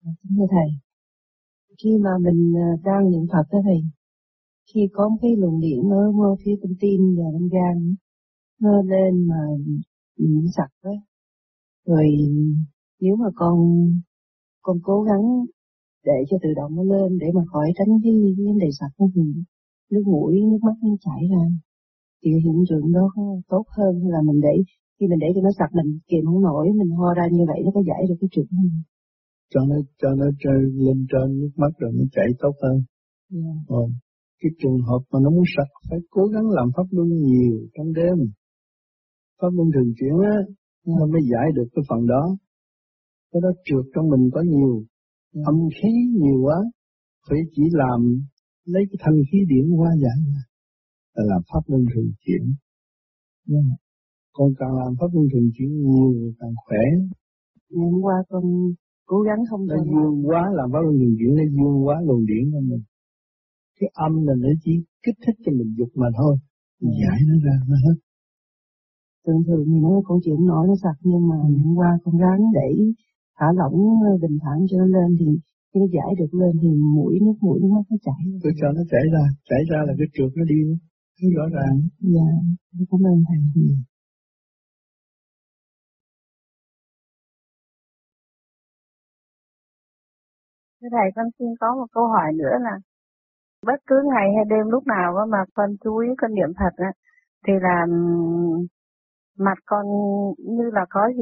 Thưa Thầy, khi mà mình đang niệm Phật đó Thầy, khi có một cái luồng điện ở phía trong tim và trong gan nó lên mà mình sặc đó, rồi nếu mà con cố gắng để cho tự động nó lên để mà khỏi tránh cái vấn đề sặc đó thì nước mũi, nước mắt nó chảy ra, thì hiện tượng đó có tốt hơn hay là mình để khi mình để cho nó sặc mình kìm không nổi, mình ho ra như vậy nó có giải được cái chuyện không? Cho nó chơi lên trên nước mắt rồi nó chảy tốt hơn. Cái trường hợp mà nó muốn sạch phải cố gắng làm pháp luân nhiều trong đêm. Pháp luân thường chuyển á, nó mới giải được cái phần đó. Cái đó trượt trong mình có nhiều, âm khí nhiều quá, phải chỉ làm lấy cái thanh khí điển hóa giải là làm pháp luân thường chuyển. Con càng làm pháp luân thường chuyển nhiều càng khỏe. Ngày hôm qua con cố gắng không nó dương quá, làm pháp luân thường chuyển nó dương quá luồng điển của mình. Cái âm là nó chỉ kích thích cho mình dục mà thôi, giải nó ra nó hết. Thường thì nó con chịu nổi nó sặc, nhưng mà hôm qua con ráng để thả lỏng bình thản cho nó lên thì khi nó giải được lên thì nước mũi nó chảy. Tôi cho nó chảy ra là cái trượt nó đi, thấy rõ ràng. Dạ, cảm ơn Thầy. Thưa Thầy, con xin có một câu hỏi nữa là bất cứ ngày hay đêm lúc nào mà con chú ý con niệm Phật á, thì là mặt con như là có gì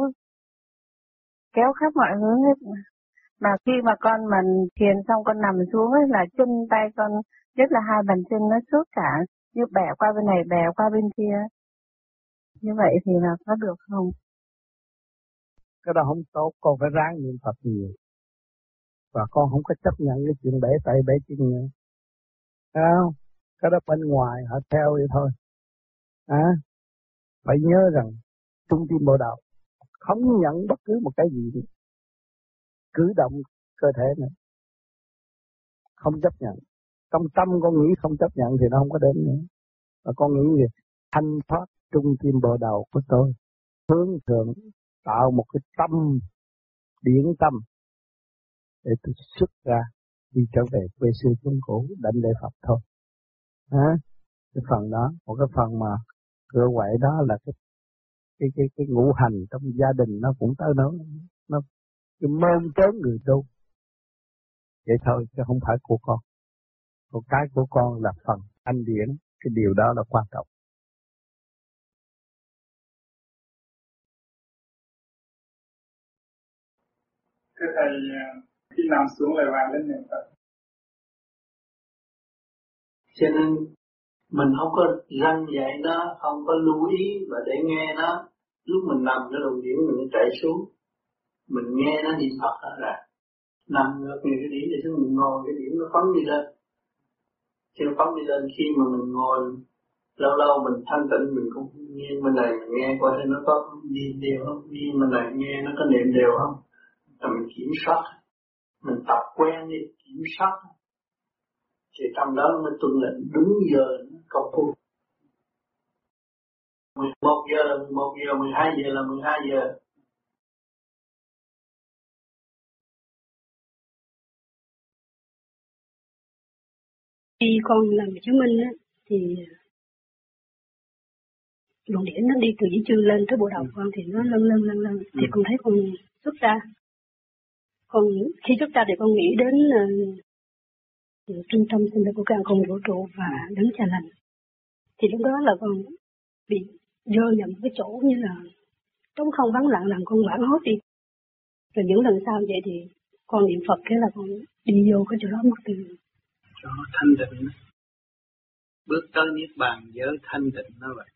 kéo khắp mọi hướng hết. Mà khi mà con thiền xong con nằm xuống ấy, là chân tay con, nhất là hai bàn chân nó xước cả, như bẻ qua bên này bẻ qua bên kia. Như vậy thì là có được không? Cái đó không tốt, con phải ráng niệm Phật nhiều. Và con không có chấp nhận cái chuyện bẻ tay bẻ chân nữa. Thấy không? Cái đó bên ngoài họ theo vậy thôi. Phải nhớ rằng trung tim bộ đầu không nhận bất cứ một cái gì nữa. Cử động cơ thể nữa, không chấp nhận. Trong tâm con nghĩ không chấp nhận thì nó không có đến nữa. Và con nghĩ gì? Thanh thoát trung tim bộ đầu của tôi, hướng thượng, tạo một cái tâm, điển tâm để tôi xuất ra đi trở về quê xưa chốn cũ, đảnh lễ Phật thôi. Cái phần đó, một cái phần mà cửa quậy đó là cái ngũ hành trong gia đình nó cũng tới nó cái mơn trớn người tu. Vậy thôi chứ không phải của con. Còn cái của con là phần anh điển, cái điều đó là quan trọng. Thưa Thầy, khi nằm xuống lại vào lên niệm Phật. Cho nên mình không có răng dạy nó, không có lưu ý và để nghe nó. Lúc mình nằm cái luồng điển mình chạy xuống, mình nghe nó niệm Phật đó ra. Nằm ngược người cái điển để xuống mình ngồi, cái điển nó phóng đi lên. Khi nó phóng đi lên, khi mà mình ngồi lâu lâu mình thanh tịnh, mình cũng nghiêng bên này mình nghe coi thấy nó có niệm đều không, nghiêng bên này nghe nó có niệm đều không. Rồi mình kiểm soát, mình tập quen đi kiểm soát, thì trong đó mới tuân lệnh đúng giờ công phu. 11 giờ là 11 giờ, 12 giờ là 12 giờ. Khi con làm chứng minh á, thì luồng điển nó đi từ dưới chân lên tới bộ đầu con thì nó lân thì con thấy con xuất ra. Khi xuất ra thì con nghĩ đến trung tâm sinh lực của càng khôn vũ trụ và đấng cha lành. Thì lúc đó là con bị rơi vào một cái chỗ như là trống không vắng lặng, làm con hoảng hốt đi. Rồi những lần sau vậy thì con niệm Phật, cái là con đi vô cái chỗ đó mất tiêu. Cho nó thanh định. Bước tới niết bàn giới thanh định nó vậy.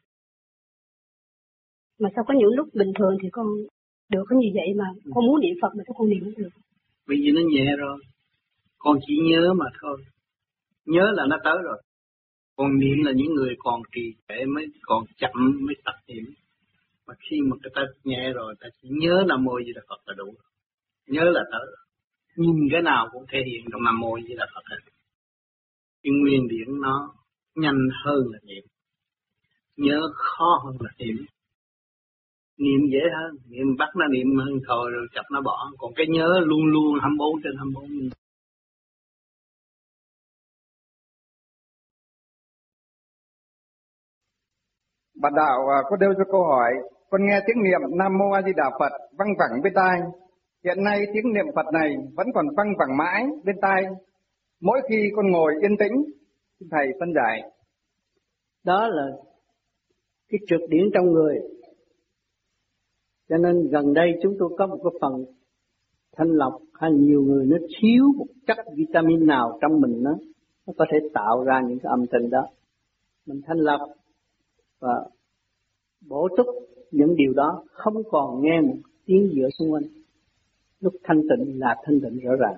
Mà sao có những lúc bình thường thì con được có như vậy mà con muốn niệm Phật mà sao con niệm không được? Bởi vì nó nhẹ rồi. Con chỉ nhớ mà thôi. Nhớ là nó tới rồi. Còn niệm là những người còn trì trệ mới còn chậm mới tập niệm. Mà khi mà người ta nhẹ rồi, ta chỉ nhớ Nam Mô Di Đà Phật là đủ. Nhớ là tới rồi. Nhìn cái nào cũng thể hiện trong Nam Mô Di Đà Phật hết. Cái nguyên điển nó nhanh hơn là niệm. Nhớ khó hơn là niệm. Niệm dễ hơn, niệm bắt nó niệm hơn thôi rồi chập nó bỏ, còn cái nhớ luôn luôn 24/24. Bạn đạo có đưa cho câu hỏi, con nghe tiếng niệm Nam Mô A Di Đà Phật văng vẳng bên tai. Hiện nay tiếng niệm Phật này vẫn còn văng vẳng mãi bên tai. Mỗi khi con ngồi yên tĩnh, xin thầy phân giải. Đó là cái trượt điển trong người. Cho nên gần đây chúng tôi có một cái phần thanh lọc, hay nhiều người nó thiếu một chất vitamin nào trong mình nó có thể tạo ra những cái âm thanh đó. Mình thanh lọc và bổ túc những điều đó, không còn nghe một tiếng giữa xung quanh. Lúc thanh tịnh là thanh tịnh rõ ràng.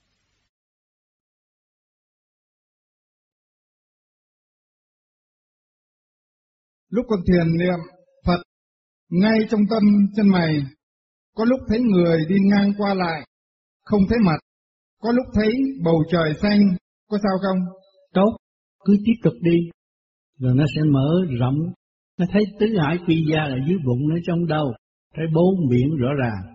Lúc con thiền niệm Phật, ngay trong tâm chân mày, có lúc thấy người đi ngang qua lại, không thấy mặt, có lúc thấy bầu trời xanh, có sao không? Tốt, cứ tiếp tục đi, rồi nó sẽ mở rộng, nó thấy tứ hải quy gia là dưới bụng nó trong đầu, thấy bốn biển rõ ràng.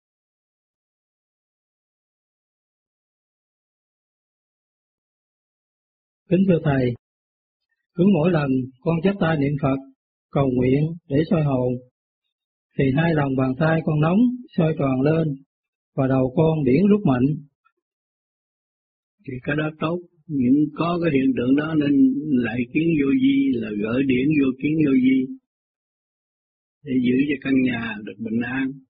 Kính thưa Thầy, cứ mỗi lần con chắp tay niệm Phật, cầu nguyện để soi hồn, thì hai lòng bàn tay con nóng, soi tròn lên, và đầu con điển rút mạnh. Thì cái đó tốt, những có cái hiện tượng đó nên lại kiến vô vi, là gửi điển vô kiến vô vi, để giữ cho căn nhà được bình an.